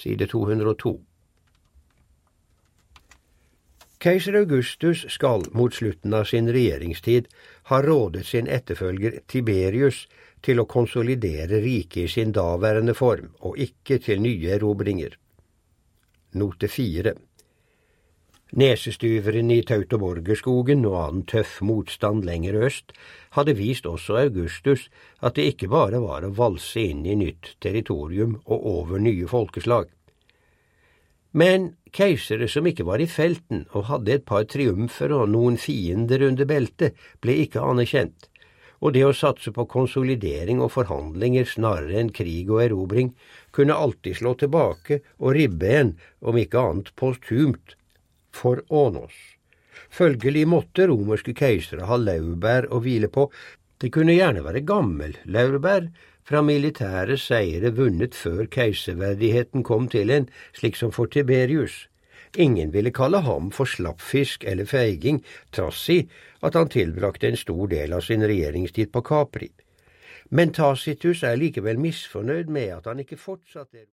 side 202. Keiser Augustus skal mot slutten av sin regjeringstid ha rådet sin etterfølger Tiberius til å konsolidere riket i sin daværende form, og ikke til nye erobringer. Note 4. Nesestyveren i Teutoburgerskogen og annen tøff motstand lenger øst hadde vist også Augustus at det ikke bare var å valse inn i nytt territorium og over nye folkeslag. Men keisere som ikke var i felten og hadde et par triumfer og noen fiender under beltet, ble ikke anerkjent, og det å satse på konsolidering og forhandlinger snarere enn krig og erobring kunne alltid slå tilbake og ribbe en, om ikke annet posthumt, for Ånos. Følgelig måtte romerske keisere ha laurbær å hvile på. Det kunne gjerne være gammel laurbær fra militære seire vunnet før keiserverdigheten kom til en, slik som for Tiberius. Ingen ville kalle ham for slappfisk eller feiging, trass i at han tilbrakte en stor del av sin regjeringstid på Capri. Men Tacitus likevel misfornøyd med at han ikke fortsatte